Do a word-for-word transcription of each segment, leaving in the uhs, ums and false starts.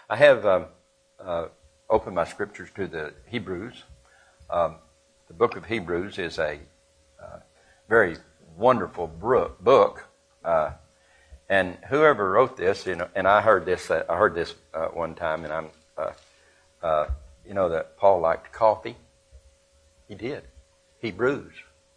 I have um, uh, opened my scriptures to the Hebrews. Um, the book of Hebrews is a uh, very wonderful book, uh, and whoever wrote this, you know, and I heard this, uh, I heard this uh, one time, and I'm, uh, uh, you know, that Paul liked coffee. He did. Hebrews.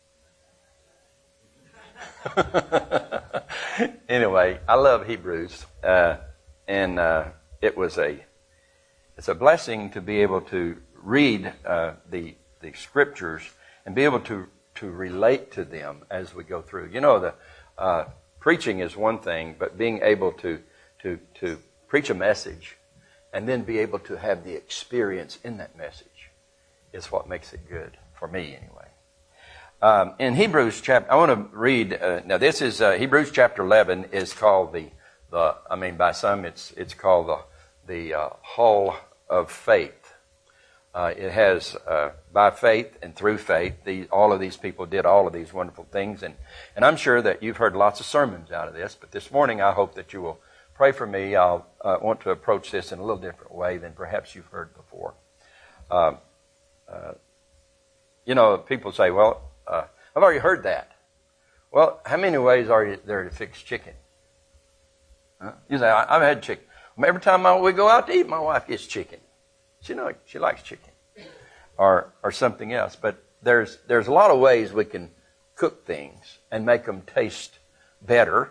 Anyway, I love Hebrews, uh, and uh, it was a, it's a blessing to be able to read uh, the the scriptures and be able to to relate to them as we go through. You know, the uh, preaching is one thing, but being able to to to preach a message and then be able to have the experience in that message is what makes it good for me, anyway. Um, in Hebrews chapter, I want to read. Uh, now, this is uh, Hebrews chapter eleven is called the the. I mean, by some, it's it's called the the uh, Hall of Faith. Uh, it has uh, by faith and through faith. The, all of these people did all of these wonderful things, and and I'm sure that you've heard lots of sermons out of this. But this morning, I hope that you will pray for me. I'll uh, want to approach this in a little different way than perhaps you've heard before. Um, uh, you know, people say, "Well, uh, I've already heard that." Well, how many ways are there to fix chicken? Huh? You say, "I've had chicken." Every time I, we go out to eat, my wife gets chicken. She know she likes chicken, or or something else. But there's there's a lot of ways we can cook things and make them taste better.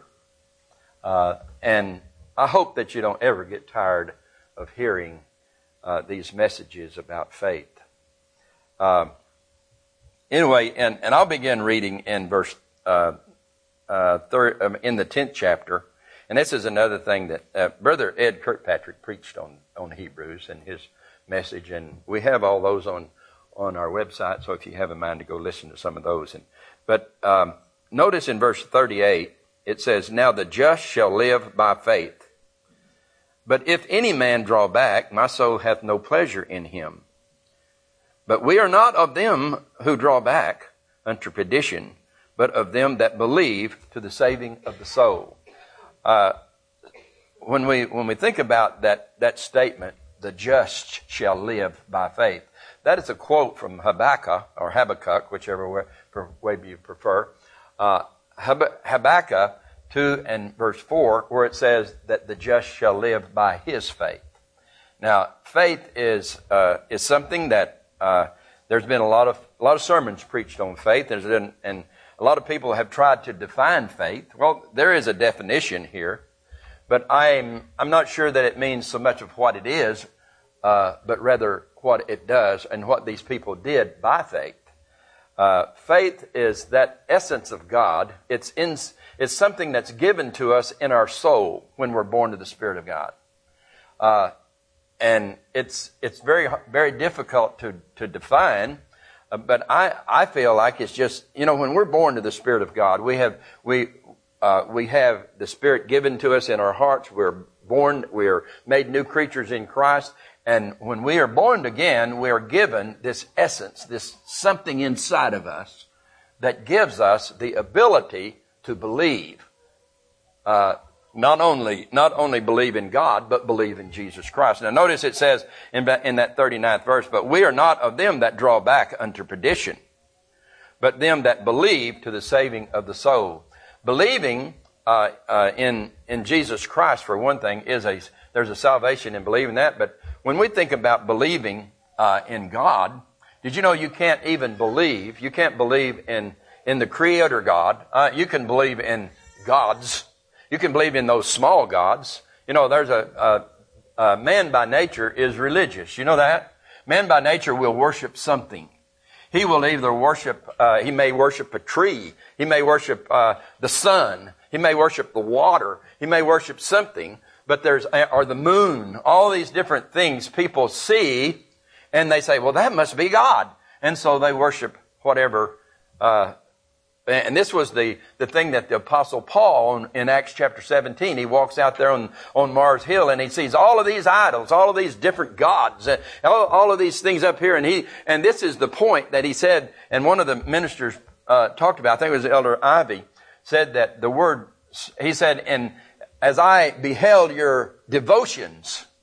Uh, and I hope that you don't ever get tired of hearing uh, these messages about faith. Uh, anyway, and and I'll begin reading in verse uh, uh, third um, in the tenth chapter. And this is another thing that uh, Brother Ed Kirkpatrick preached on, on Hebrews and his message. And we have all those on, on our website, so if you have a mind to go listen to some of those. And, but um, notice in verse thirty-eight, it says, "Now the just shall live by faith. But if any man draw back, my soul hath no pleasure in him. But we are not of them who draw back unto perdition, but of them that believe to the saving of the soul." Uh, when we when we think about that that statement, "the just shall live by faith," that is a quote from Habakkuk or Habakkuk, whichever way, way you prefer. Uh, Habakkuk two and verse four, where it says that the just shall live by his faith. Now, faith is uh, is something that uh, there's been a lot of a lot of sermons preached on faith. There's been, and a lot of people have tried to define faith. Well, there is a definition here, but I'm I'm not sure that it means so much of what it is, uh, but rather what it does and what these people did by faith. Uh, faith is that essence of God. It's in, it's something that's given to us in our soul when we're born to the Spirit of God, uh, and it's it's very very difficult to to define. Uh, but I, I feel like it's just, you know, when we're born to the Spirit of God, we have we uh, we have the Spirit given to us in our hearts. We're born, we're made new creatures in Christ, and when we are born again, we are given this essence, this something inside of us that gives us the ability to believe. Uh, Not only not only believe in God, but believe in Jesus Christ. Now notice it says in, in that thirty-ninth verse, "But we are not of them that draw back unto perdition, but them that believe to the saving of the soul." Believing uh, uh, in in Jesus Christ, for one thing, is a there's a salvation in believing that. But when we think about believing uh, in God, did you know you can't even believe? You can't believe in in the Creator God. Uh, you can believe in gods. You can believe in those small gods. You know, there's a, a, a man by nature is religious. You know that? Man by nature will worship something. He will either worship, uh, he may worship a tree. He may worship uh, the sun. He may worship the water. He may worship something. But there's, or the moon, all these different things people see, and they say, well, that must be God. And so they worship whatever uh And this was the, the thing that the Apostle Paul in Acts chapter seventeen, he walks out there on, on Mars Hill and he sees all of these idols, all of these different gods, all, all of these things up here. And he and this is the point that he said, and one of the ministers uh, talked about, I think it was Elder Ivy, said that the word, he said, and as I beheld your devotions,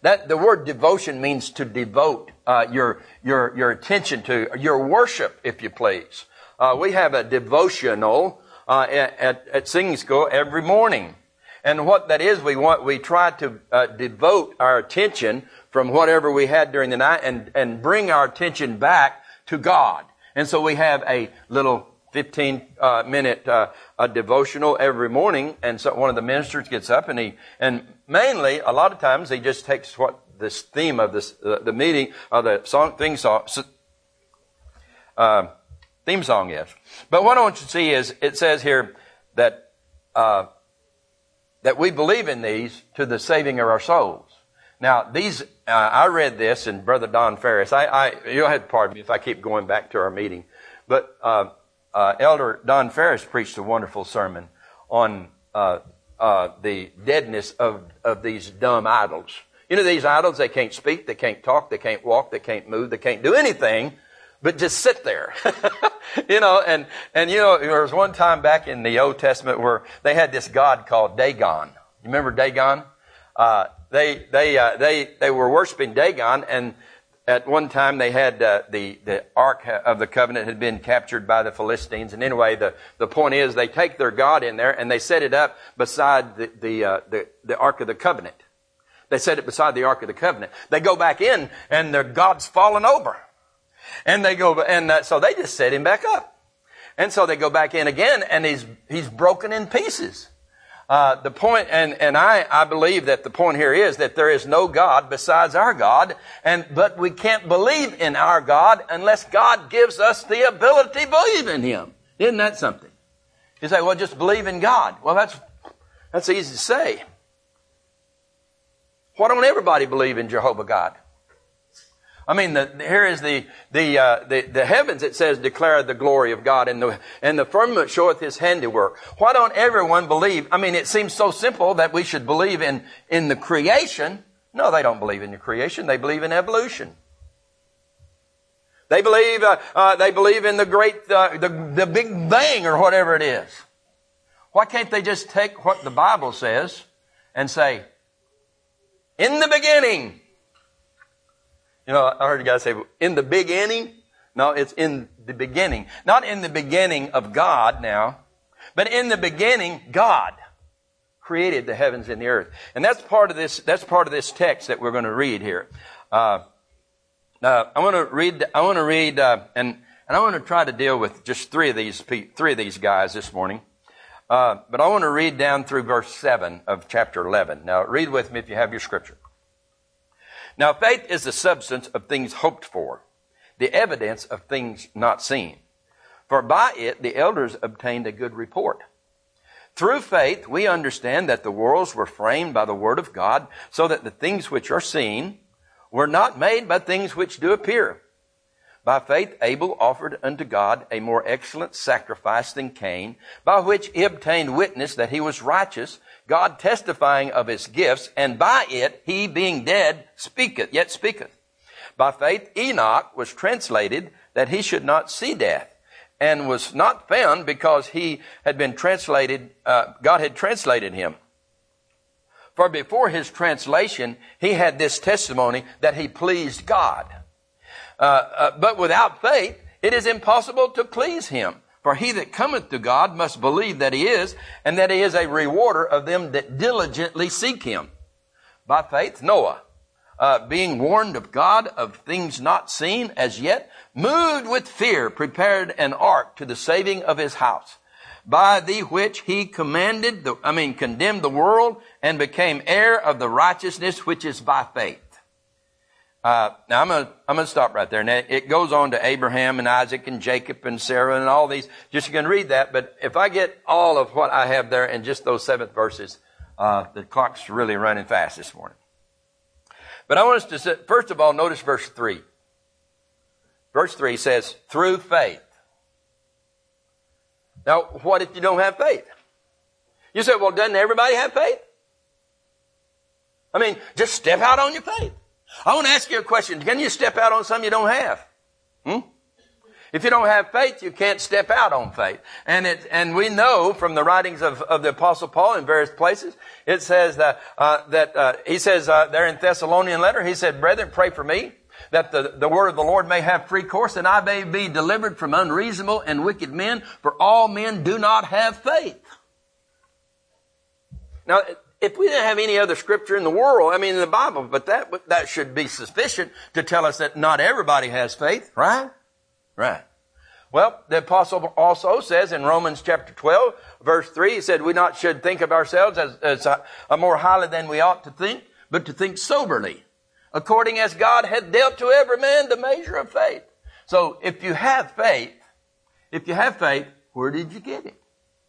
That the word devotion means to devote uh, your your your attention to, your worship, if you please. Uh, we have a devotional uh, at, at at singing school every morning, and what that is, we want we try to uh, devote our attention from whatever we had during the night and and bring our attention back to God. And so we have a little fifteen uh, minute uh, a devotional every morning, and so one of the ministers gets up and he and mainly a lot of times he just takes what this theme of this uh, the meeting or the song theme song uh, theme song is. But what I want you to see is it says here that uh, that we believe in these to the saving of our souls. Now these uh, I read this in Brother Don Ferris. I, I you'll have to pardon me if I keep going back to our meeting, but. Uh, Uh, Elder Don Ferris preached a wonderful sermon on uh, uh, the deadness of, of these dumb idols. You know, these idols, they can't speak, they can't talk, they can't walk, they can't move, they can't do anything but just sit there. you know, and, and you know, there was one time back in the Old Testament where they had this god called Dagon. You remember Dagon? Uh, they, they, uh, they, they were worshiping Dagon, and at one time they had uh, the the Ark of the Covenant had been captured by the Philistines, and anyway, the, the point is they take their God in there and they set it up beside the the, uh, the the Ark of the Covenant. They set it beside the Ark of the Covenant. They go back in and their God's fallen over, and they go and uh, so they just set him back up, and so they go back in again, and he's he's broken in pieces. Uh, the point, and, and I, I believe that the point here is that there is no God besides our God, and, but we can't believe in our God unless God gives us the ability to believe in Him. Isn't that something? You say, well, just believe in God. Well, that's, that's easy to say. Why don't everybody believe in Jehovah God? I mean, the, here is the the, uh, the the heavens. It says, "Declare the glory of God," and the and the firmament showeth His handiwork. Why don't everyone believe? I mean, it seems so simple that we should believe in in the creation. No, they don't believe in the creation. They believe in evolution. They believe uh, uh, they believe in the great uh, the the Big Bang or whatever it is. Why can't they just take what the Bible says and say, "In the beginning"? You know, I heard a guy say, in the big inning? No, it's in the beginning. Not in the beginning of God now, but in the beginning, God created the heavens and the earth. And that's part of this, that's part of this text that we're going to read here. Uh, uh, I want to read, I want to read, uh, and, and I want to try to deal with just three of these, three of these guys this morning. Uh, but I want to read down through verse seven of chapter eleven. Now, read with me if you have your scripture. Now, faith is the substance of things hoped for, the evidence of things not seen. For by it the elders obtained a good report. Through faith we understand that the worlds were framed by the word of God, so that the things which are seen were not made by things which do appear. By faith Abel offered unto God a more excellent sacrifice than Cain, by which he obtained witness that he was righteous, God testifying of his gifts, and by it he, being dead, speaketh, yet speaketh. By faith Enoch was translated that he should not see death, and was not found because he had been translated, uh, God had translated him. For before his translation he had this testimony that he pleased God. Uh, uh, but without faith it is impossible to please him. For he that cometh to God must believe that he is, and that he is a rewarder of them that diligently seek him. By faith Noah, uh, being warned of God of things not seen as yet, moved with fear, prepared an ark to the saving of his house, by the which he commanded, the, I mean, condemned the world, and became heir of the righteousness which is by faith. Uh, now I'm going to, I'm going to stop right there. Now it goes on to Abraham and Isaac and Jacob and Sarah and all these. Just you can read that. But if I get all of what I have there in just those seventh verses, uh, the clock's really running fast this morning. But I want us to say, first of all, notice verse three. Verse three says, through faith. Now, what if you don't have faith? You say, well, doesn't everybody have faith? I mean, just step out on your faith. I want to ask you a question. Can you step out on something you don't have? Hmm? If you don't have faith, you can't step out on faith. And it, and we know from the writings of, of the Apostle Paul in various places, it says that, uh, that, uh, he says, uh, there in Thessalonian letter, he said, brethren, pray for me, that the, the word of the Lord may have free course, and I may be delivered from unreasonable and wicked men, for all men do not have faith. Now, if we didn't have any other scripture in the world, I mean in the Bible, but that, that should be sufficient to tell us that not everybody has faith, right? Right. Well, the apostle also says in Romans chapter twelve, verse three, he said, we not should think of ourselves as, as a, a more highly than we ought to think, but to think soberly, according as God hath dealt to every man the measure of faith. So if you have faith, if you have faith, where did you get it?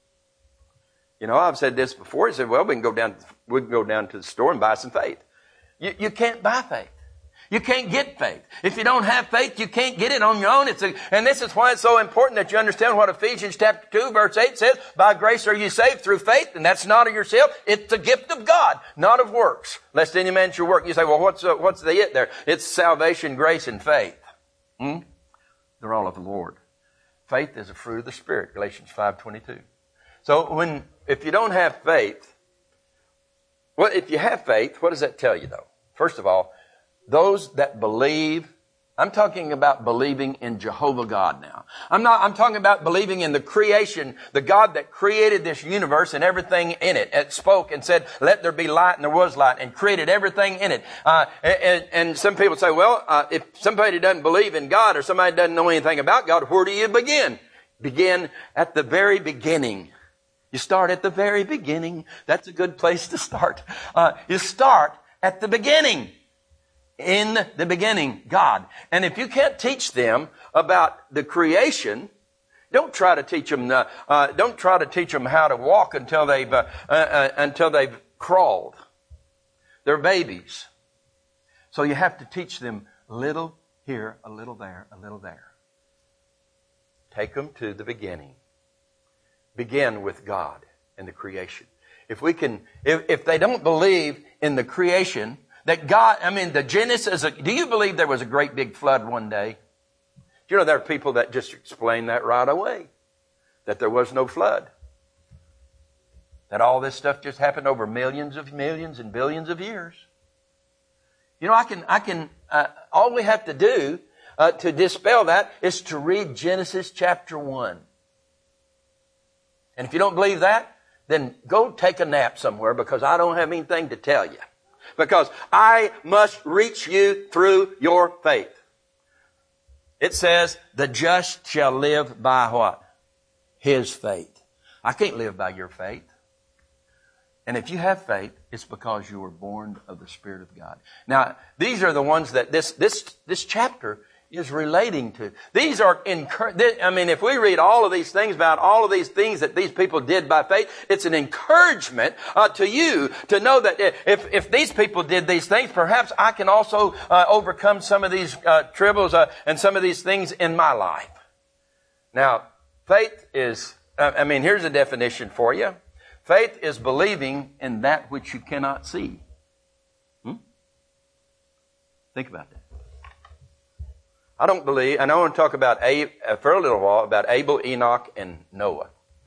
You know, I've said this before. He said, well, we can go down, we can go down to the store and buy some faith. You, you can't buy faith. You can't get faith. If you don't have faith, you can't get it on your own. It's a, and this is why it's so important that you understand what Ephesians chapter two, verse eight says. By grace are you saved through faith, and that's not of yourself. It's the gift of God, not of works, lest any man should work. You say, well, what's uh, what's the it there? It's salvation, grace, and faith. Hmm? They're all of the Lord. Faith is a fruit of the Spirit, Galatians five twenty-two. So when if you don't have faith, well, if you have faith, what does that tell you, though? First of all, those that believe, I'm talking about believing in Jehovah God now. I'm not, I'm talking about believing in the creation, the God that created this universe and everything in it, and spoke and said, let there be light, and there was light, and created everything in it. Uh, and, and some people say, well, uh, if somebody doesn't believe in God or somebody doesn't know anything about God, where do you begin? Begin at the very beginning. You start at the very beginning. That's a good place to start. Uh, you start at the beginning. In the beginning, God. And if you can't teach them about the creation, don't try to teach them. Uh, uh, don't try to teach them how to walk until they've uh, uh, uh, until they've crawled. They're babies, so you have to teach them a little here, a little there, a little there. Take them to the beginning. Begin with God and the creation. If we can, if, if they don't believe in the creation, that God, I mean, the Genesis, do you believe there was a great big flood one day? You know, there are people that just explain that right away. That there was no flood. That all this stuff just happened over millions of millions and billions of years. You know, I can, I can, uh, all we have to do uh, to dispel that is to read Genesis chapter one. And if you don't believe that, then go take a nap somewhere, because I don't have anything to tell you. Because I must reach you through your faith. It says, the just shall live by what? His faith. I can't live by your faith. And if you have faith, it's because you were born of the Spirit of God. Now, these are the ones that this, this, this chapter is relating to. These are, encourage. I mean, if we read all of these things about all of these things that these people did by faith, it's an encouragement uh, to you to know that if, if these people did these things, perhaps I can also uh, overcome some of these uh, troubles uh, and some of these things in my life. Now, faith is, uh, I mean, here's a definition for you. Faith is believing in that which you cannot see. Hmm? Think about that. I don't believe, and I want to talk about, for a little while, about Abel, Enoch, and Noah.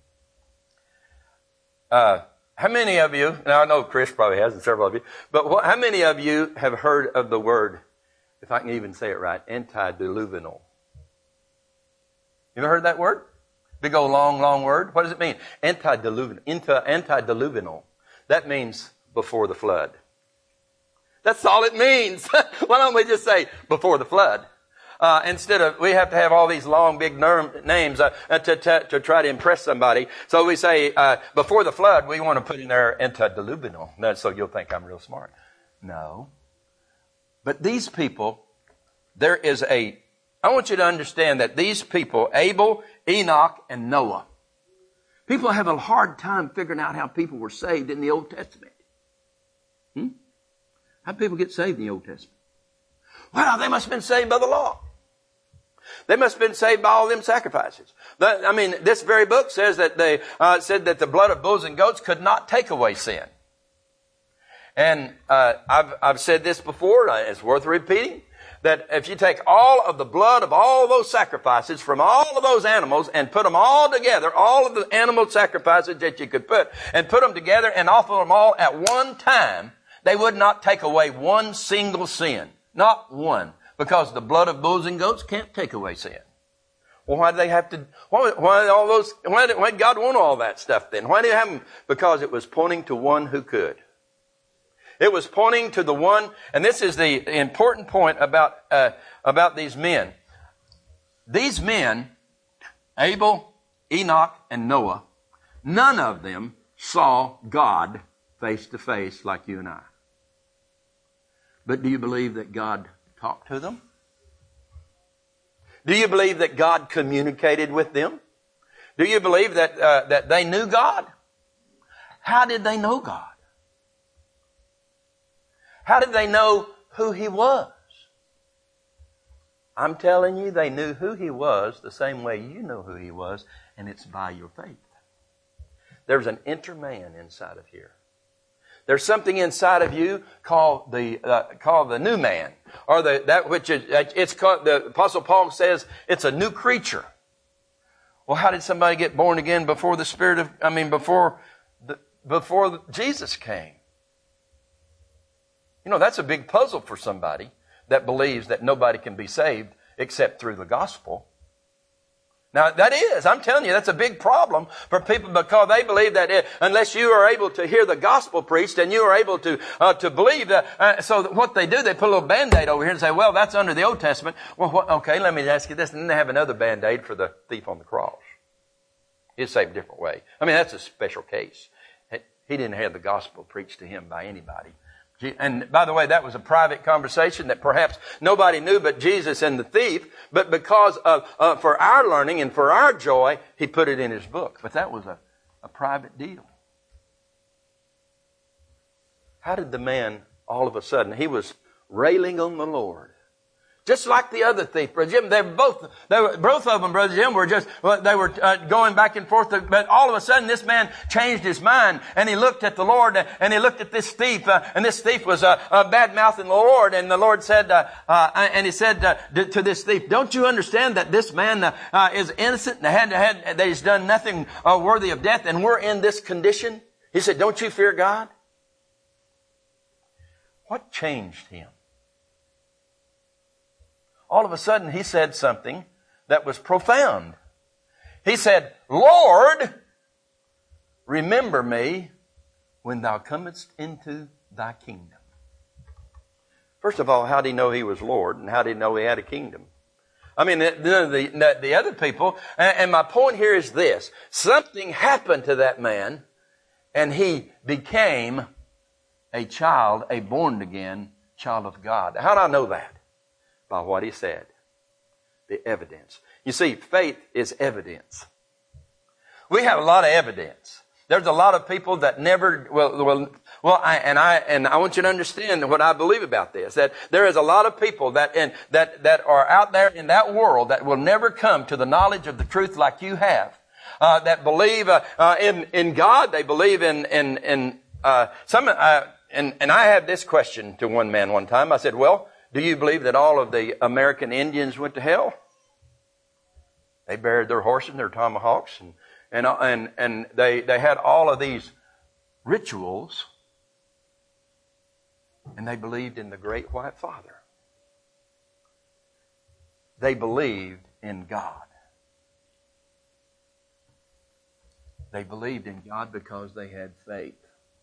Uh, how many of you, now I know Chris probably has, and several of you, but what, how many of you have heard of the word, if I can even say it right, antediluvial? You ever heard that word? Big old long, long word. What does it mean? Antediluvial. Antediluvial. That means before the flood. That's all it means. Why don't we just say before the flood? Uh, instead of, we have to have all these long, big ner- names uh, to, to, to try to impress somebody. So we say, uh, before the flood, we want to put in there antediluvial. So you'll think I'm real smart. No. But these people, there is a, I want you to understand that these people, Abel, Enoch, and Noah, people have a hard time figuring out how people were saved in the Old Testament. Hmm? How did people get saved in the Old Testament? Well, they must have been saved by the law. They must have been saved by all them sacrifices. The, I mean, this very book says that they uh, said that the blood of bulls and goats could not take away sin. And uh, I've I've said this before. Uh, it's worth repeating. that if you take all of the blood of all those sacrifices from all of those animals and put them all together, all of the animal sacrifices that you could put, and put them together and offer them all at one time, they would not take away one single sin. Not one. Because the blood of bulls and goats can't take away sin. Well, why do they have to, why, why all those, why did, why did God want all that stuff then? Why did it happen? Because it was pointing to one who could. It was pointing to the one, and this is the important point about, uh, about these men. These men, Abel, Enoch, and Noah, none of them saw God face to face like you and I. But do you believe that God talked to them? Do you believe that God communicated with them? Do you believe that, uh, that they knew God? How did they know God? How did they know who He was? I'm telling you, they knew who He was the same way you know who He was, and it's by your faith. There's an inner man inside of here. There's something inside of you called the uh, called the new man, or the that which is it's called. The Apostle Paul says it's a new creature. Well, how did somebody get born again before the Spirit of? I mean, before the, before Jesus came? You know, that's a big puzzle for somebody that believes that nobody can be saved except through the gospel. Now, that is, I'm telling you, that's a big problem for people because they believe that it, unless you are able to hear the gospel preached and you are able to uh, to believe that, uh, so that what they do, they put a little Band-Aid over here and say, well, that's under the Old Testament. Well, what, okay, let me ask you this. And then they have another Band-Aid for the thief on the cross. It's saved a different way. I mean, that's a special case. He didn't have the gospel preached to him by anybody. And by the way, that was a private conversation that perhaps nobody knew but Jesus and the thief. But because of, uh, for our learning and for our joy, he put it in his book. But that was a, a private deal. How did the man, all of a sudden, he was railing on the Lord. Just like the other thief, Brother Jim. They were both, they were, both of them, Brother Jim, were just, they were uh, going back and forth. But all of a sudden, this man changed his mind, and he looked at the Lord, and he looked at this thief, uh, and this thief was uh, uh, bad-mouthing the Lord. And the Lord said, uh, uh, and he said uh, to this thief, "Don't you understand that this man uh, uh, is innocent and had, had, that he's done nothing uh, worthy of death, and we're in this condition?" He said, "Don't you fear God?" What changed him? All of a sudden, he said something that was profound. He said, "Lord, remember me when thou comest into thy kingdom." First of all, how did he know he was Lord, and how did he know he had a kingdom? I mean, the, the, the other people, and my point here is this. Something happened to that man, and he became a child, a born-again child of God. How do I know that? By what he said. The evidence. You see, faith is evidence. We have a lot of evidence. There's a lot of people that never, well, well, well, I, and I, and I want you to understand what I believe about this, that there is a lot of people that, in, that, that are out there in that world that will never come to the knowledge of the truth like you have, uh, that believe, uh, uh, in, in God, they believe in, in, in, uh, some, uh, and, and I had this question to one man one time. I said, well, do you believe that all of the American Indians went to hell? They buried their horses and their tomahawks, and and and, and they, they had all of these rituals, and they believed in the Great White Father. They believed in God. They believed in God because they had faith.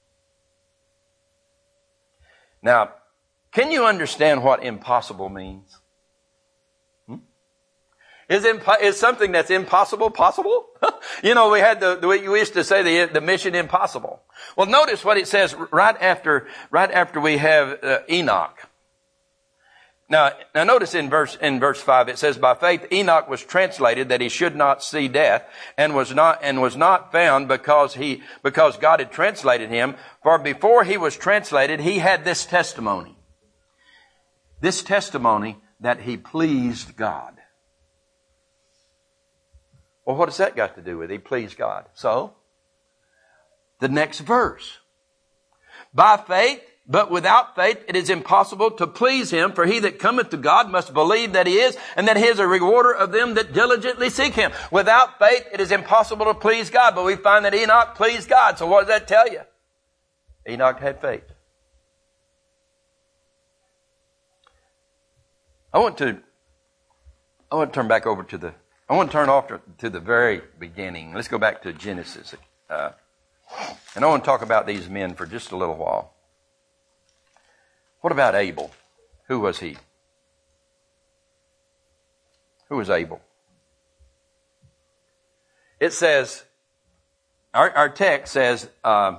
Now, can you understand what impossible means? Hmm? Is, impo- is something that's impossible possible? You know, we had the, the, we used to say the, the mission impossible. Well, notice what it says right after, right after we have uh, Enoch. Now, now notice in verse, in verse five, it says, "By faith Enoch was translated that he should not see death, and was not, and was not found because he, because God had translated him. For before he was translated, he had this testimony." This testimony that he pleased God. Well, what has that got to do with it? He pleased God. So, the next verse. "By faith but without faith it is impossible to please him. For he that cometh to God must believe that he is, and that he is a rewarder of them that diligently seek him. Without faith it is impossible to please God. But we find that Enoch pleased God. So what does that tell you? Enoch had faith. I want to, I want to turn back over to the, I want to turn off to, to the very beginning. Let's go back to Genesis. Uh, and I want to talk about these men for just a little while. What about Abel? Who was he? Who was Abel? It says, our, our text says, uh,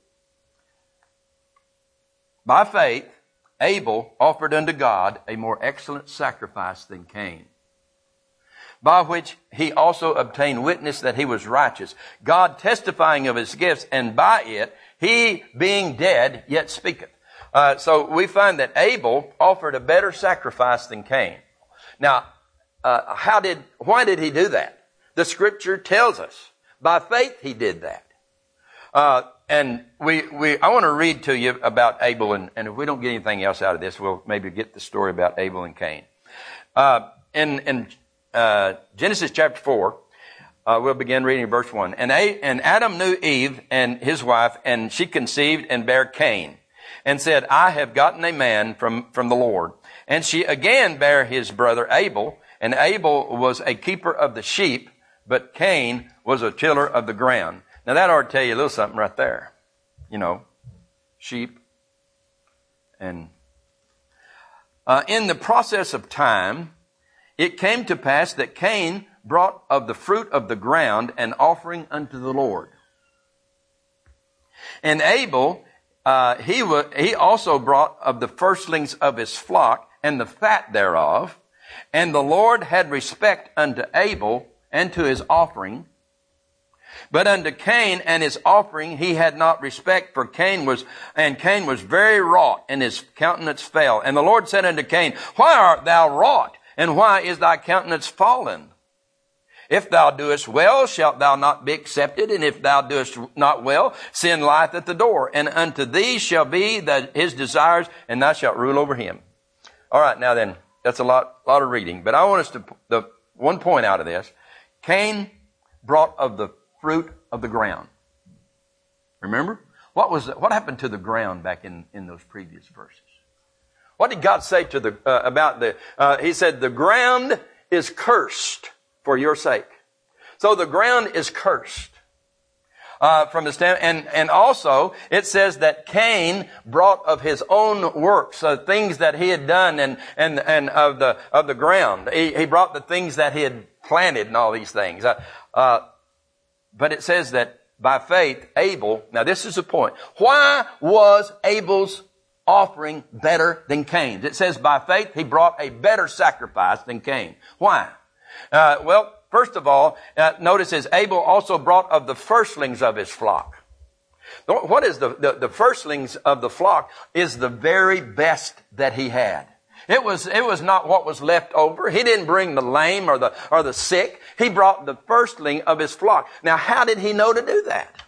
by faith, Abel offered unto God a more excellent sacrifice than Cain, by which he also obtained witness that he was righteous, God testifying of his gifts, and by it he being dead yet speaketh. Uh, so we find that Abel offered a better sacrifice than Cain. Now, uh, how did, why did he do that? The scripture tells us. By faith he did that. Uh, and we, we, I want to read to you about Abel, and, and if we don't get anything else out of this, we'll maybe get the story about Abel and Cain. Uh, in, in, uh, Genesis chapter four, uh, we'll begin reading verse one. And, A, and Adam knew Eve and his wife, and she conceived and bare Cain, and said, I have gotten a man from, from the Lord. And she again bare his brother Abel, and Abel was a keeper of the sheep, but Cain was a tiller of the ground. Now that ought to tell you a little something right there. You know, sheep. And uh, in the process of time, it came to pass that Cain brought of the fruit of the ground an offering unto the Lord. And Abel, uh, he, wa- he also brought of the firstlings of his flock and the fat thereof. And the Lord had respect unto Abel and to his offering. But unto Cain and his offering he had not respect, for Cain was, and Cain was very wroth, and his countenance fell. And the Lord said unto Cain, why art thou wroth, and why is thy countenance fallen? If thou doest well, shalt thou not be accepted, and if thou doest not well, sin lieth at the door, and unto thee shall be the, his desires, and thou shalt rule over him. All right, now then, that's a lot, lot of reading, but I want us to, the one point out of this, Cain brought of the fruit of the ground. Remember? What was what happened to the ground back in, in those previous verses? What did God say to the uh, about the uh, he said the ground is cursed for your sake. So the ground is cursed. Uh, from the stand, and, and also it says that Cain brought of his own works, uh, things that he had done and, and, and of the, of the ground. He, he brought the things that he had planted and all these things. Uh, uh, But it says that by faith, Abel, now this is the point. Why was Abel's offering better than Cain's? It says by faith, he brought a better sacrifice than Cain. Why? Uh, well, first of all, uh, notice as Abel also brought of the firstlings of his flock. What is the, the, the firstlings of the flock is the very best that he had. It was, it was not what was left over. He didn't bring the lame or the, or the sick. He brought the firstling of his flock. Now, how did he know to do that?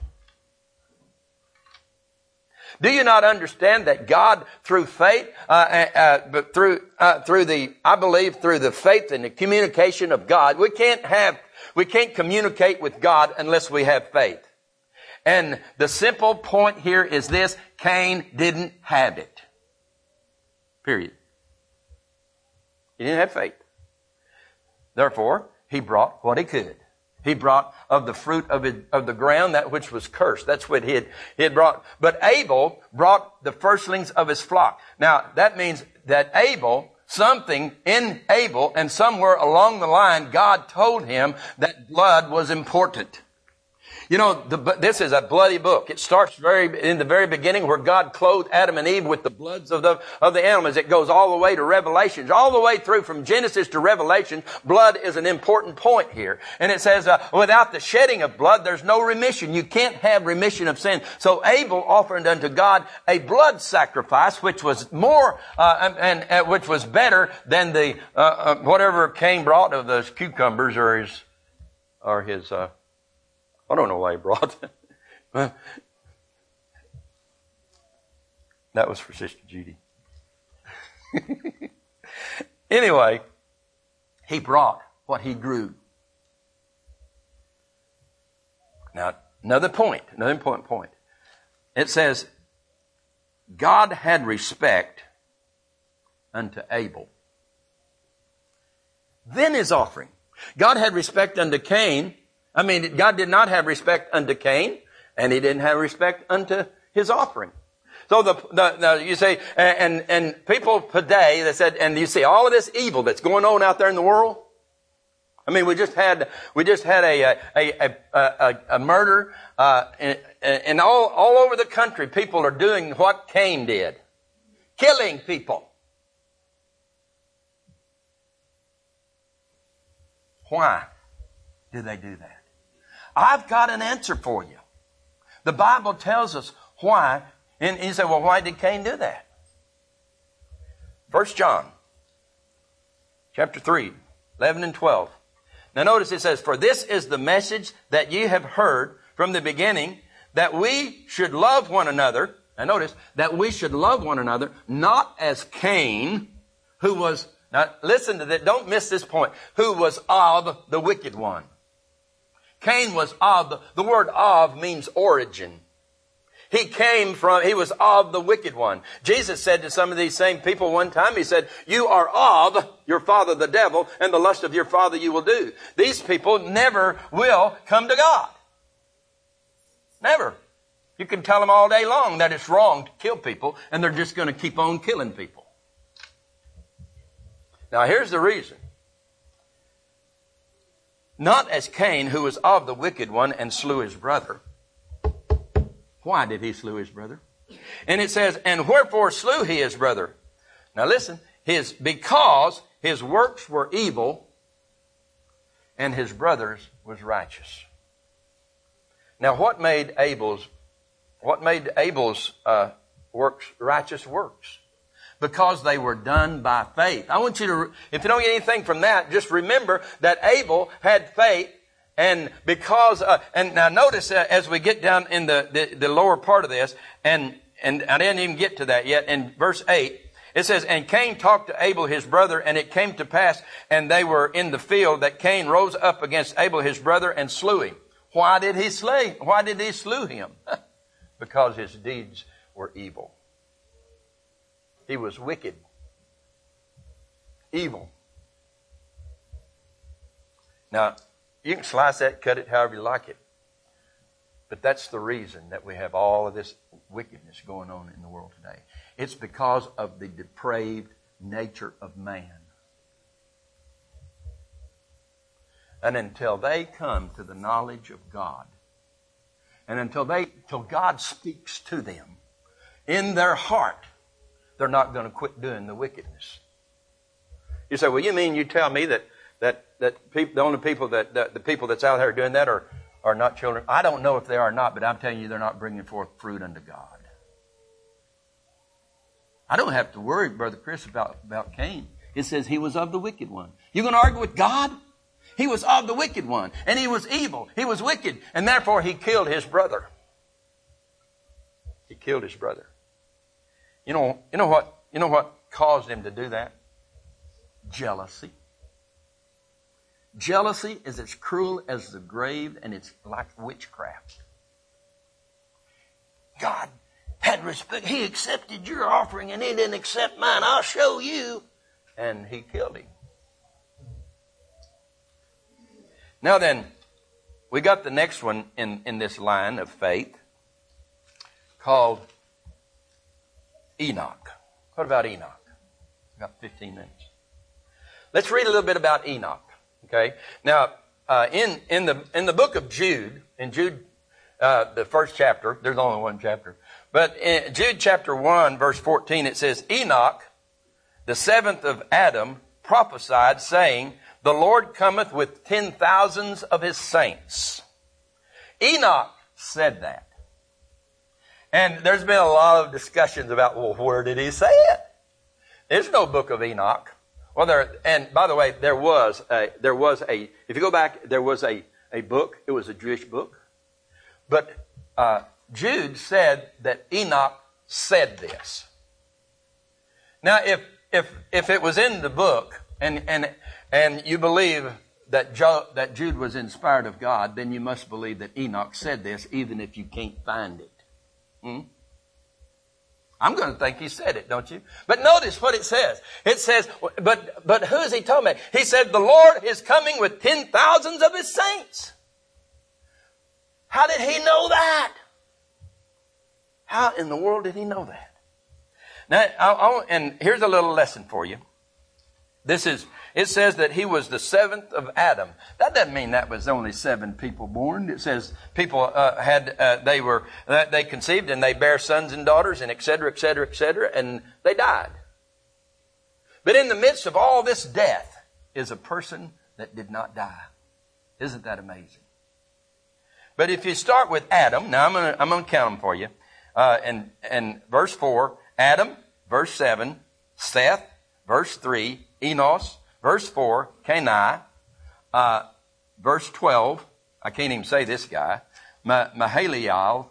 Do you not understand that God, through faith, uh, uh, but through, uh, through the, I believe through the faith and the communication of God, we can't have, we can't communicate with God unless we have faith. And the simple point here is this: Cain didn't have it. Period. He didn't have faith. Therefore, he brought what he could. He brought of the fruit of, it, of the ground that which was cursed. That's what he had, he had brought. But Abel brought the firstlings of his flock. Now, that means that Abel, something in Abel, and somewhere along the line, God told him that blood was important. You know, the, this is a bloody book. It starts very in the very beginning where God clothed Adam and Eve with the bloods of the of the animals. It goes all the way to Revelations, all the way through from Genesis to Revelation. Blood is an important point here, and it says, uh, "Without the shedding of blood, there's no remission. You can't have remission of sin." So Abel offered unto God a blood sacrifice, which was more uh, and, and uh, which was better than the uh, uh, whatever Cain brought of those cucumbers or his or his. Uh, I don't know why he brought it. That was for Sister Judy. Anyway, he brought what he grew. Now, another point, another important point. It says, God had respect unto Abel. Then his offering. God had respect unto Cain. I mean, God did not have respect unto Cain, and he didn't have respect unto his offering. So the, the, the you say, and, and people today, they said, and you see all of this evil that's going on out there in the world. I mean, we just had, we just had a, a, a, a, a murder, uh, and, and all, all over the country, people are doing what Cain did. Killing people. Why do they do that? I've got an answer for you. The Bible tells us why. And you say, well, why did Cain do that? First John, chapter three, eleven and twelve. Now notice it says, for this is the message that ye have heard from the beginning, that we should love one another. Now notice, that we should love one another, not as Cain, who was, now listen to that, don't miss this point, who was of the wicked one. Cain was of, the, the word of means origin. He came from, he was of the wicked one. Jesus said to some of these same people one time, he said, you are of your father the devil, and the lust of your father you will do. These people never will come to God. Never. You can tell them all day long that it's wrong to kill people, and they're just going to keep on killing people. Now here's the reason. Not as Cain, who was of the wicked one and slew his brother. Why did he slew his brother? And it says, and wherefore slew he his brother? Now listen, his, because his works were evil and his brother's was righteous. Now what made Abel's, what made Abel's uh, works righteous works? Because they were done by faith. I want you to, if you don't get anything from that, just remember that Abel had faith. And because, uh, and now notice uh, as we get down in the, the, the lower part of this, and, and I didn't even get to that yet, in verse eight, it says, and Cain talked to Abel his brother, and it came to pass, and they were in the field, that Cain rose up against Abel his brother and slew him. Why did he slay? Why did he slew him? Because his deeds were evil. He was wicked. Evil. Now, you can slice that, cut it however you like it. But that's the reason that we have all of this wickedness going on in the world today. It's because of the depraved nature of man. And until they come to the knowledge of God, and until they, till God speaks to them in their heart, they're not going to quit doing the wickedness. You say, well, you mean you tell me that that that people, the only people that, that the people that's out there doing that are are not children? I don't know if they are or not, but I'm telling you, they're not bringing forth fruit unto God. I don't have to worry, Brother Chris, about about Cain. It says he was of the wicked one. You going to argue with God? He was of the wicked one, and he was evil. He was wicked, and therefore he killed his brother. He killed his brother. You know, you know what? You know what caused him to do that? Jealousy. Jealousy is as cruel as the grave, and it's like witchcraft. God had respect. He accepted your offering, and he didn't accept mine. I'll show you. And he killed him. Now then, we got the next one in, in this line of faith called Enoch. What about Enoch? We've got fifteen minutes. Let's read a little bit about Enoch. Okay. Now, uh, in in the in the book of Jude, in Jude, uh, the first chapter, there's only one chapter, but in Jude chapter one, verse fourteen, it says, Enoch, the seventh of Adam, prophesied, saying, the Lord cometh with ten thousands of his saints. Enoch said that. And there's been a lot of discussions about, well, where did he say it? There's no book of Enoch. Well, there, and by the way, there was a, there was a, if you go back, there was a, a book. It was a Jewish book. But uh, Jude said that Enoch said this. Now, if if if it was in the book, and and and you believe that Jo, that Jude was inspired of God, then you must believe that Enoch said this, even if you can't find it. Hmm? I'm going to think he said it, don't you? But notice what it says. It says, but but who is he talking about? He said, the Lord is coming with ten thousands of his saints. How did he know that? How in the world did he know that? Now, I, I, and here's a little lesson for you. This is, it says that he was the seventh of Adam. That doesn't mean that was only seven people born. It says people uh, had, uh, they were, uh, they conceived and they bare sons and daughters and et cetera, et cetera, et cetera, and they died. But in the midst of all this death is a person that did not die. Isn't that amazing? But if you start with Adam, now I'm going to, I'm going to count them for you. Uh, and, and verse four, Adam, verse seven, Seth, verse three, Enos, verse four, Cani, uh, verse twelve, I can't even say this guy, Mahaliel,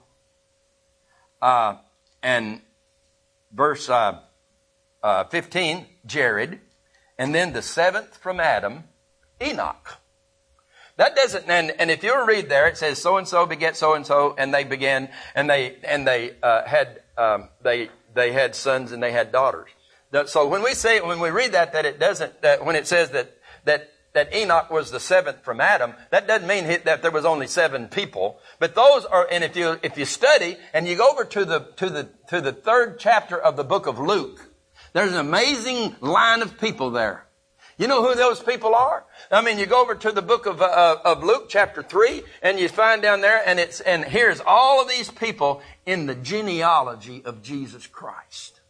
uh, and verse uh, uh, fifteen, Jared, and then the seventh from Adam, Enoch. That doesn't, and, and if you read there, it says so and so beget so and so, and they began, and they and they uh, had um, they they had sons and they had daughters. So when we say when we read that that it doesn't that when it says that that that Enoch was the seventh from Adam, that doesn't mean that there was only seven people. But those are, and if you if you study and you go over to the to the to the third chapter of the book of Luke, there's an amazing line of people there. You know who those people are? I mean, you go over to the book of, uh, of Luke chapter three and you find down there and it's, and here's all of these people in the genealogy of Jesus Christ.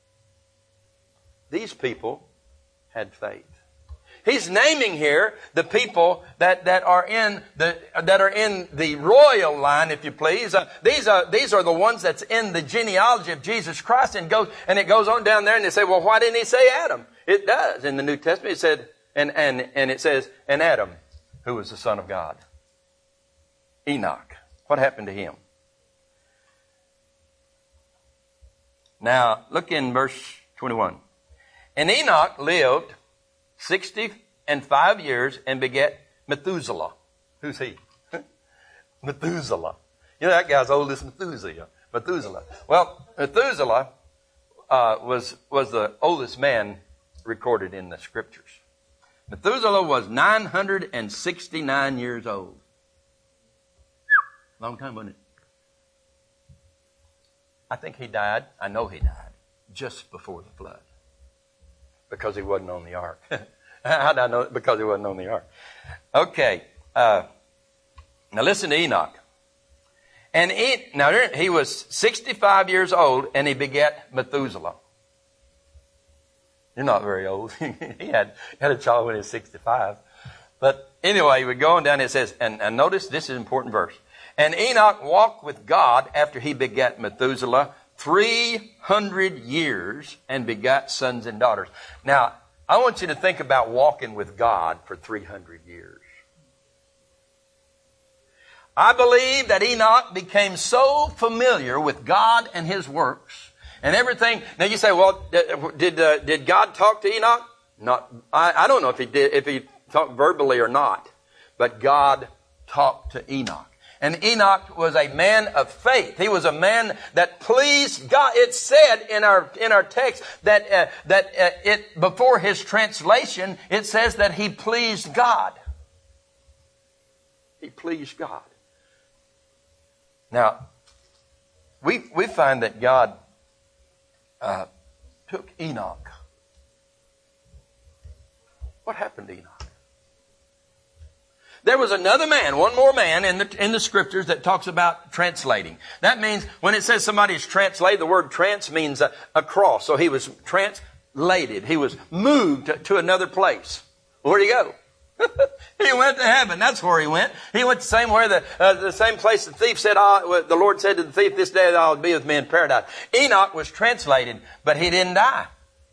These people had faith. He's naming here the people that, that are in the, that are in the royal line, if you please. Uh, these are, these are the ones that's in the genealogy of Jesus Christ, and goes, and it goes on down there and they say, well, why didn't he say Adam? It does. In the New Testament, it said, and, and, and it says, and Adam, who was the Son of God. Enoch. What happened to him? Now, look in verse twenty-one. And Enoch lived sixty and five years and begat Methuselah. Who's he? Methuselah. You know, that guy's old as Methuselah. Methuselah. Well, Methuselah uh, was, was the oldest man recorded in the scriptures. Methuselah was nine hundred sixty-nine years old. Long time, wasn't it? I think he died, I know he died, just before the flood. Because he wasn't on the ark. How did I know? Because he wasn't on the ark. Okay. Uh, now listen to Enoch. And he, now he was sixty-five years old and he begat Methuselah. You're not very old. he had, had a child when he was sixty-five. But anyway, we're going down, it says, and, and notice this is an important verse. And Enoch walked with God after he begat Methuselah three hundred years and begot sons and daughters. Now, I want you to think about walking with God for three hundred years. I believe that Enoch became so familiar with God and his works and everything. Now you say, well, did uh, did God talk to Enoch? Not. I, I don't know if he did, if he talked verbally or not, but God talked to Enoch. And Enoch was a man of faith. He was a man that pleased God. It said in our in our text that uh, that uh, it before his translation it says that he pleased God. He pleased God. Now, we we find that God uh, took Enoch. What happened to Enoch? There was another man, one more man in the in the scriptures that talks about translating. That means when it says somebody is translated, the word trans means a, a cross. So he was translated. He was moved to, to another place. Where'd he go? He went to heaven. That's where he went. He went the same where the uh, the same place the thief said. Oh, the Lord said to the thief, "This day thou wilt be with me in paradise." Enoch was translated, but he didn't die.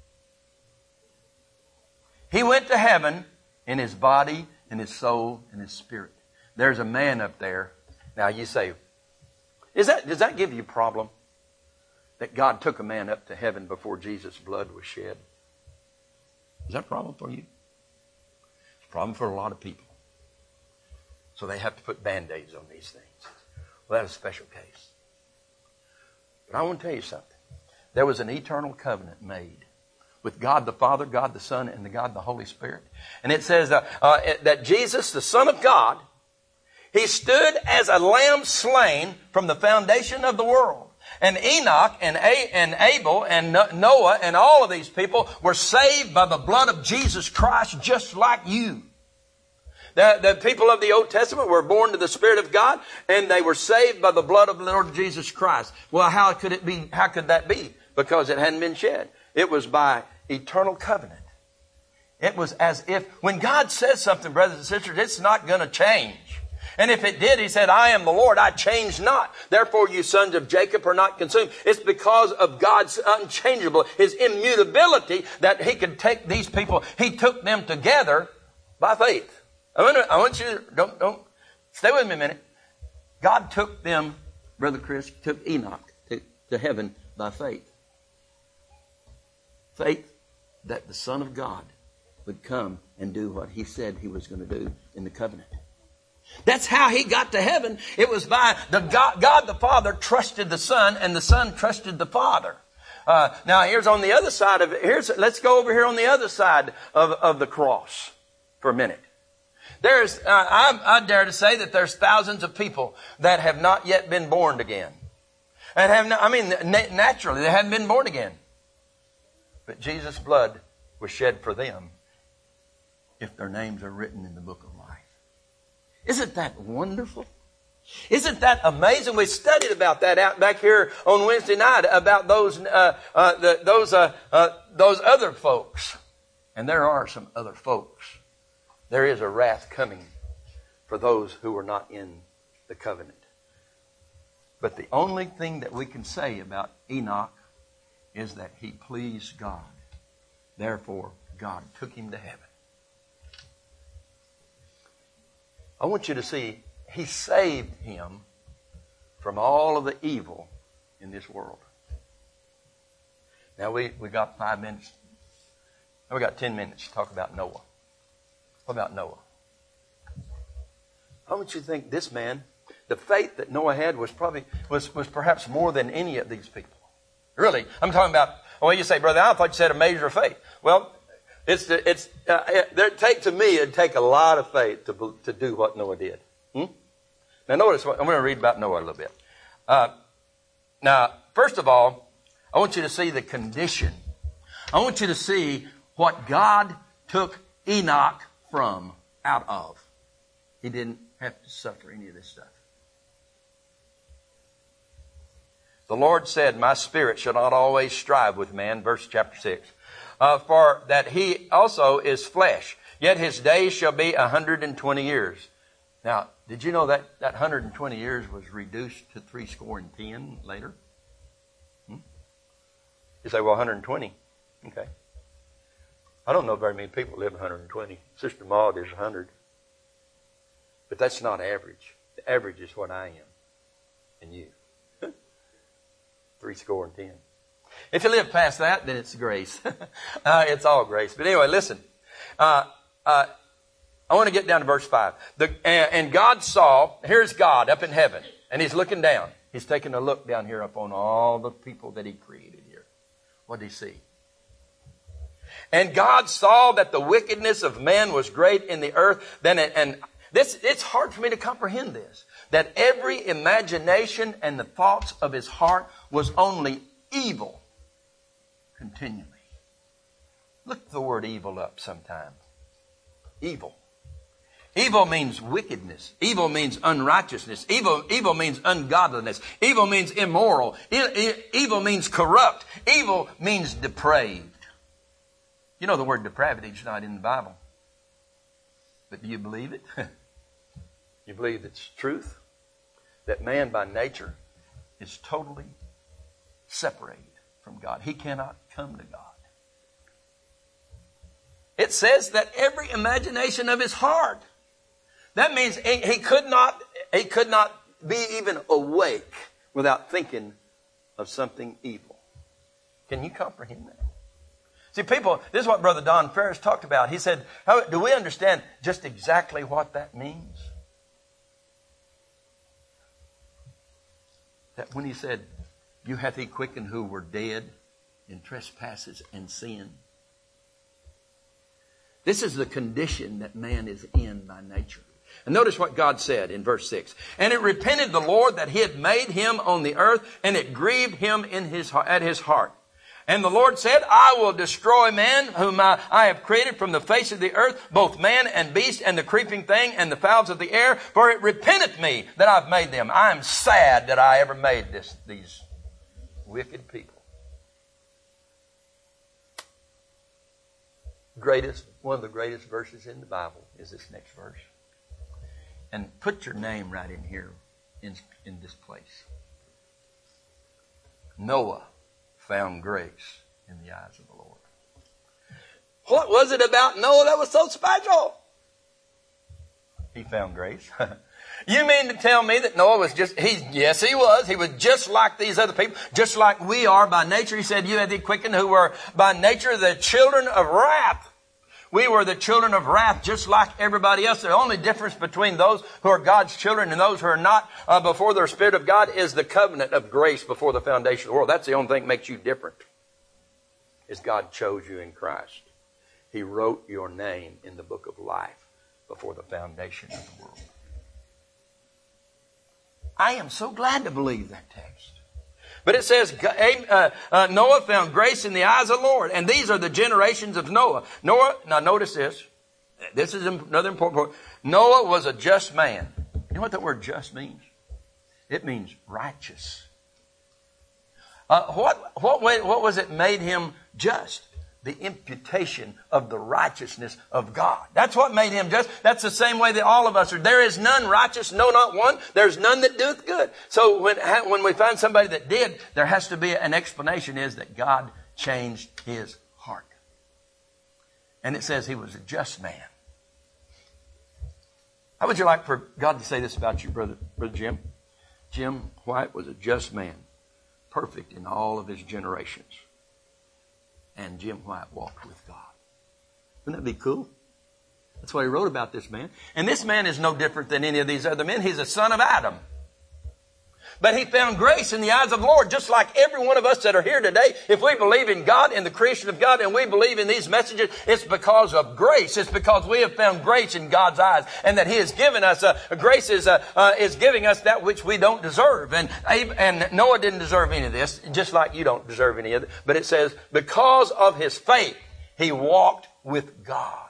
He went to heaven in his body, in his soul, in his spirit. There's a man up there. Now you say, "Is that does that give you a problem?" that God took a man up to heaven before Jesus' blood was shed? Is that a problem for you? It's a problem for a lot of people. So they have to put Band-Aids on these things. Well, that's a special case. But I want to tell you something. There was an eternal covenant made with God the Father, God the Son, and the God the Holy Spirit. And it says uh, uh, that Jesus, the Son of God, He stood as a lamb slain from the foundation of the world. And Enoch and, A- and Abel and Noah and all of these people were saved by the blood of Jesus Christ just like you. The, the people of the Old Testament were born to the Spirit of God, and they were saved by the blood of the Lord Jesus Christ. Well, how could it be? How could that be? Because it hadn't been shed. It was by eternal covenant. It was as if, when God says something, brothers and sisters, it's not going to change. And if it did, He said, I am the Lord, I change not. Therefore, you sons of Jacob are not consumed. It's because of God's unchangeable, His immutability, that He could take these people. He took them together by faith. I want, to, I want you to, don't, don't, stay with me a minute. God took them, Brother Chris, took Enoch to, to heaven by faith. Faith that the Son of God would come and do what He said He was going to do in the covenant. That's how He got to heaven. It was by the God, God the Father trusted the Son, and the Son trusted the Father. Uh, now here's on the other side of it. Here's, let's go over here on the other side of, of the cross for a minute. There's, uh, I, I dare to say that there's thousands of people that have not yet been born again. And have not, I mean, na- naturally, they haven't been born again. But Jesus' blood was shed for them if their names are written in the book of life. Isn't that wonderful? Isn't that amazing? We studied about that out back here on Wednesday night about those uh, uh, the, those uh, uh, those other folks. And there are some other folks. There is a wrath coming for those who are not in the covenant. But the only thing that we can say about Enoch is that he pleased God. Therefore, God took him to heaven. I want you to see, He saved him from all of the evil in this world. Now, we, we got five minutes. Now we got ten minutes to talk about Noah. What about Noah? I want you to think this man, the faith that Noah had was probably, was, was perhaps more than any of these people. Really, I'm talking about, well, you say, Brother, I thought you said a measure of faith. Well, It's it's uh, it take to me it'd take a lot of faith to to do what Noah did. Hmm? Now notice what, I'm going to read about Noah a little bit. Uh, now, first of all, I want you to see the condition. I want you to see what God took Enoch from, out of. He didn't have to suffer any of this stuff. The Lord said, "My spirit shall not always strive with man." Verse chapter six. Uh, for that he also is flesh, yet his days shall be a hundred and twenty years. Now, did you know that that hundred and twenty years was reduced to three score and ten later? Hmm? You say, well, one hundred and twenty. Okay. I don't know very many people live one hundred and twenty. Sister Maud is one hundred. But that's not average. The average is what I am and you. Three score and ten. If you live past that, then it's grace. uh, it's all grace. But anyway, listen. Uh, uh, I want to get down to verse five. The, and, and God saw, here's God up in heaven, and He's looking down. He's taking a look down here upon all the people that He created here. What did He see? And God saw that the wickedness of man was great in the earth. Then, it, and this, it's hard for me to comprehend this. That every imagination and the thoughts of his heart was only evil. Continually. Look the word evil up sometime. Evil. Evil means wickedness. Evil means unrighteousness. Evil, evil means ungodliness. Evil means immoral. E- evil means corrupt. Evil means depraved. You know the word depravity is not in the Bible. But do you believe it? You believe it's truth? That man by nature is totally separated from God. He cannot come to God. It says that every imagination of his heart. That means he, he could not, he could not be even awake without thinking of something evil. Can you comprehend that? See, people, this is what Brother Don Ferris talked about. He said, how, do we understand just exactly what that means? That when he said, you hath he quickened who were dead in trespasses and sin. This is the condition that man is in by nature. And notice what God said in verse six. And it repented the Lord that he had made him on the earth, and it grieved him in his, at his heart. And the Lord said, I will destroy man whom I, I have created from the face of the earth, both man and beast and the creeping thing and the fowls of the air, for it repenteth me that I've made them. I am sad that I ever made this, these wicked people. Greatest, one of the greatest verses in the Bible is this next verse. And put your name right in here in, in this place. Noah found grace in the eyes of the Lord. What was it about Noah that was so special? He found grace. You mean to tell me that Noah was just, he, yes, he was. He was just like these other people, just like we are by nature. He said, you had the quickened who were by nature the children of wrath. We were the children of wrath just like everybody else. The only difference between those who are God's children and those who are not uh, before the Spirit of God is the covenant of grace before the foundation of the world. That's the only thing that makes you different. Is God chose you in Christ. He wrote your name in the book of life before the foundation of the world. I am so glad to believe that text. But it says, uh, uh, Noah found grace in the eyes of the Lord. And these are the generations of Noah. Noah, now notice this. This is another important point. Noah was a just man. You know what that word just means? It means righteous. Uh, what, what, what was it made him just? The imputation of the righteousness of God. That's what made him just. That's the same way that all of us are. There is none righteous, no, not one. There's none that doeth good. So when, when we find somebody that did, there has to be an explanation is that God changed his heart. And it says he was a just man. How would you like for God to say this about you, brother, brother Jim? Jim White was a just man, perfect in all of his generations. And Jim White walked with God. Wouldn't that be cool? That's what he wrote about this man. And this man is no different than any of these other men. He's a son of Adam. But he found grace in the eyes of the Lord, just like every one of us that are here today. If we believe in God and the creation of God and we believe in these messages, it's because of grace. It's because we have found grace in God's eyes and that he has given us, uh, grace is, uh, uh, is giving us that which we don't deserve. And, and Noah didn't deserve any of this, just like you don't deserve any of it. But it says, because of his faith, he walked with God.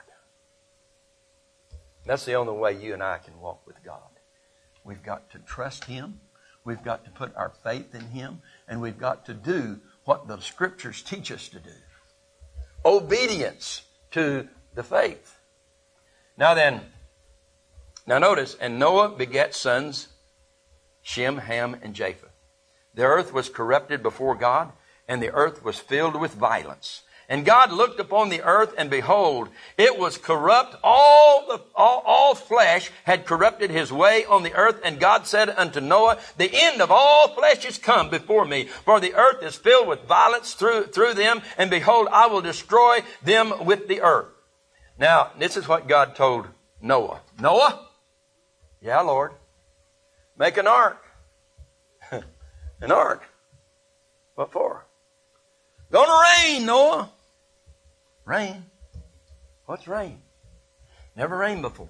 That's the only way you and I can walk with God. We've got to trust him. We've got to put our faith in him, and we've got to do what the scriptures teach us to do. Obedience to the faith. Now then, now notice, and Noah begat sons, Shem, Ham, and Japheth. The earth was corrupted before God, and the earth was filled with violence. And God looked upon the earth, and behold, it was corrupt. All the all, all flesh had corrupted his way on the earth. And God said unto Noah, the end of all flesh is come before me, for the earth is filled with violence through, through them. And behold, I will destroy them with the earth. Now, this is what God told Noah. Noah? Yeah, Lord. Make an ark. An ark. What for? Gonna rain, Noah. Rain? What's rain? Never rained before.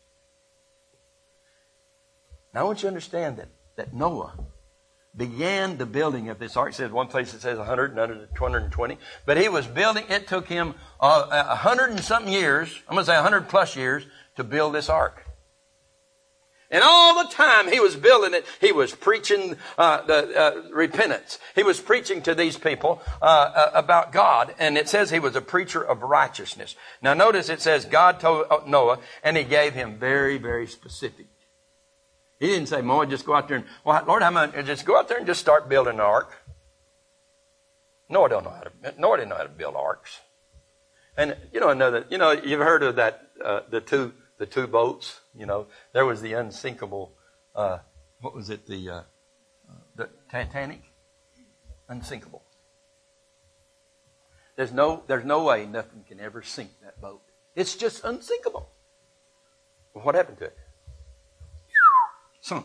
Now I want you to understand that, that Noah began the building of this ark. It says one place it says one hundred, another two hundred twenty. But he was building, it took him uh, one hundred and something years, I'm going to say one hundred plus years, to build this ark. And all the time he was building it, he was preaching uh, the uh, repentance. He was preaching to these people uh, uh, about God. And it says he was a preacher of righteousness. Now notice it says God told Noah, and he gave him very, very specific. He didn't say, Noah, just go out there and, well, Lord, I'm going to just go out there and just start building an ark. Noah don't know how to, Noah didn't know how to build arks. And you know, another, you know, you've heard of that, uh, the two, the two boats. You know, there was the unsinkable, uh, what was it, the, uh, the Titanic? Unsinkable. There's no, there's no way nothing can ever sink that boat. It's just unsinkable. Well, what happened to it? Sunk.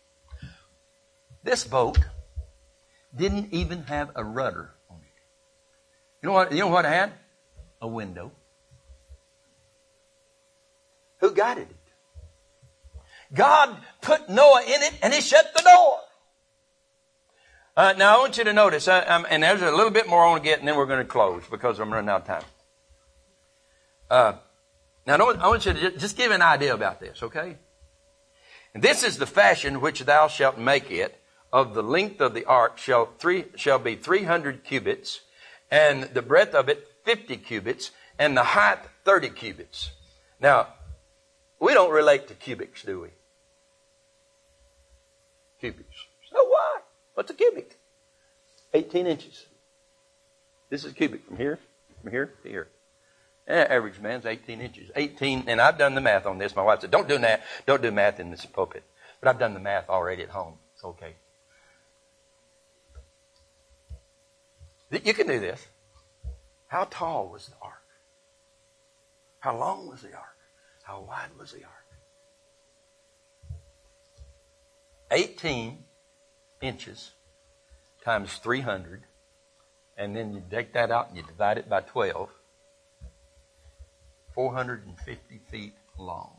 This boat didn't even have a rudder on it. You know what? You know what it had? A window. Who guided it? God put Noah in it, and He shut the door. Uh, now I want you to notice, uh, um, and there's a little bit more I want to get, and then we're going to close because I'm running out of time. Uh, now I want, I want you to just give an idea about this, okay? And this is the fashion which thou shalt make it. Of the length of the ark shall three shall be three hundred cubits, and the breadth of it fifty cubits, and the height thirty cubits. Now, we don't relate to cubics, do we? Cubics. So what? What's a cubic? Eighteen inches. This is cubic from here, from here to here. Eh, average man's eighteen inches. Eighteen, and I've done the math on this. My wife said, "Don't do that. Don't do math in this pulpit." But I've done the math already at home. It's okay. You can do this. How tall was the ark? How long was the ark? How wide was the ark? eighteen inches times three hundred, and then you take that out and you divide it by twelve. four hundred fifty feet long.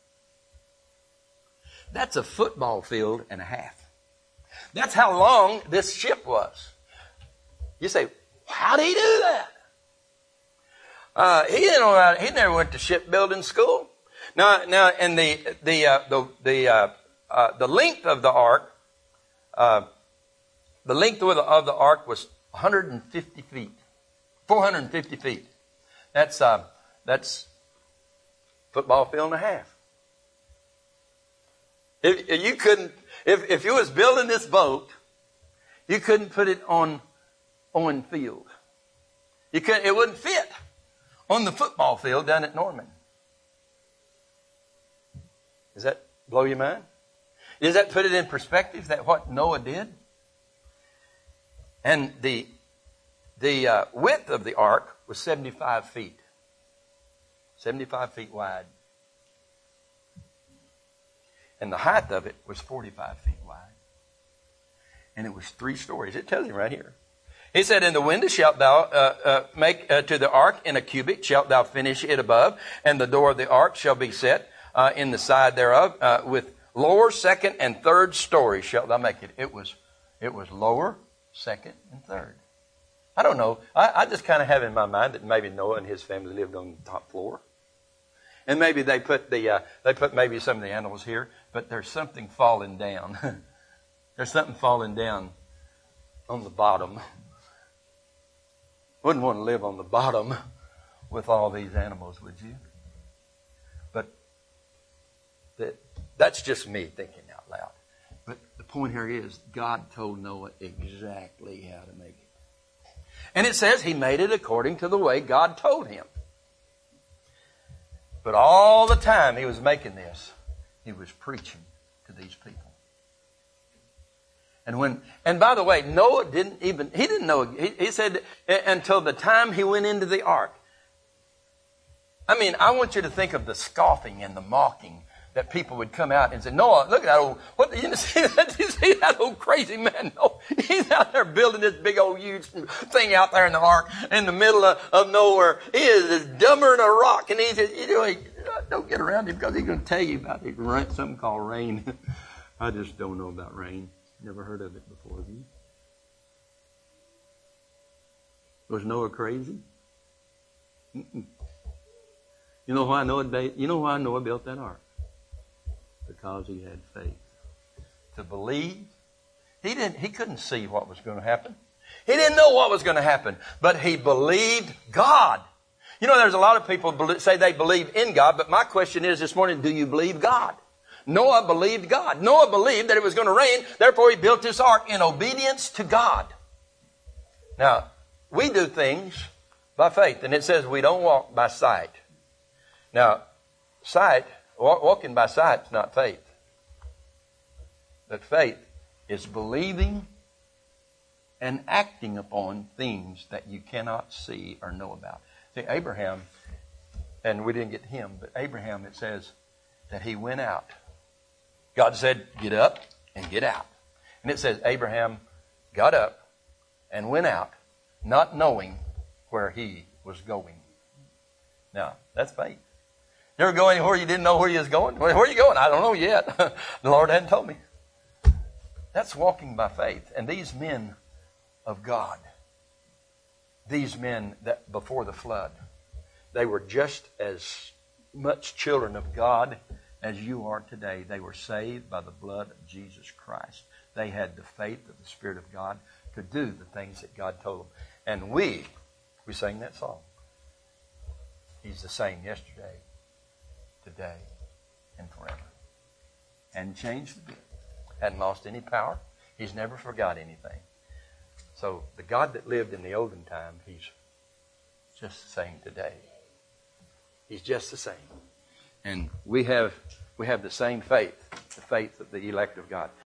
That's a football field and a half. That's how long this ship was. You say, how did he do that? Uh, he didn't know how, he never went to shipbuilding school. Now, now, and the the uh, the the uh, uh, the length of the ark, uh, the length of the, of the ark was one hundred fifty feet, four hundred fifty feet. That's uh, that's football field and a half. If, if you couldn't, if if you was building this boat, you couldn't put it on on field. You couldn't. It wouldn't fit on the football field down at Norman. Does that blow your mind? Does that put it in perspective that what Noah did? And the the uh, width of the ark was seventy-five feet. seventy-five feet wide. And the height of it was forty-five feet wide. And it was three stories. It tells you right here. He said, "In the window shalt thou uh, uh, make uh, to the ark in a cubit, shalt thou finish it above, and the door of the ark shall be set uh, in the side thereof, uh, with lower, second, and third story shalt thou make it." It was, it was lower, second, and third. I don't know. I, I just kind of have in my mind that maybe Noah and his family lived on the top floor, and maybe they put the uh, they put maybe some of the animals here, but there's something falling down. There's something falling down on the bottom. Wouldn't want to live on the bottom with all these animals, would you? But that, that's just me thinking out loud. But the point here is God told Noah exactly how to make it. And it says he made it according to the way God told him. But all the time he was making this, he was preaching to these people. And when, and by the way, Noah didn't even, he didn't know, he, he said until the time he went into the ark. I mean, I want you to think of the scoffing and the mocking that people would come out and say, "Noah, look at that old, what, you see that, you see that old crazy man? No, he's out there building this big old huge thing out there in the ark in the middle of, of nowhere. He is as dumber than a rock." And he said, "You know, he, don't get around him because he's going to tell you about it, something called rain." I just don't know about rain. Never heard of it before, have you? Was Noah crazy? Mm-mm. You know why Noah? You know why Noah built that ark? Because he had faith to believe. He didn't. He couldn't see what was going to happen. He didn't know what was going to happen, but he believed God. You know, there's a lot of people say they believe in God, but my question is this morning: do you believe God? Noah believed God. Noah believed that it was going to rain. Therefore, he built this ark in obedience to God. Now, we do things by faith. And it says we don't walk by sight. Now, sight, walking by sight is not faith. But faith is believing and acting upon things that you cannot see or know about. See, Abraham, and we didn't get to him, but Abraham, it says that he went out. God said, get up and get out. And it says Abraham got up and went out, not knowing where he was going. Now, that's faith. You ever go anywhere you didn't know where you was going? Where are you going? I don't know yet. The Lord hadn't told me. That's walking by faith. And these men of God, these men that before the flood, they were just as much children of God as you are today. They were saved by the blood of Jesus Christ. They had the faith of the Spirit of God to do the things that God told them. And we, we sang that song. He's the same yesterday, today, and forever. Hadn't changed a bit. Hadn't lost any power. He's never forgot anything. So the God that lived in the olden time, He's just the same today. He's just the same. And we have we have the same faith, the faith of the elect of God.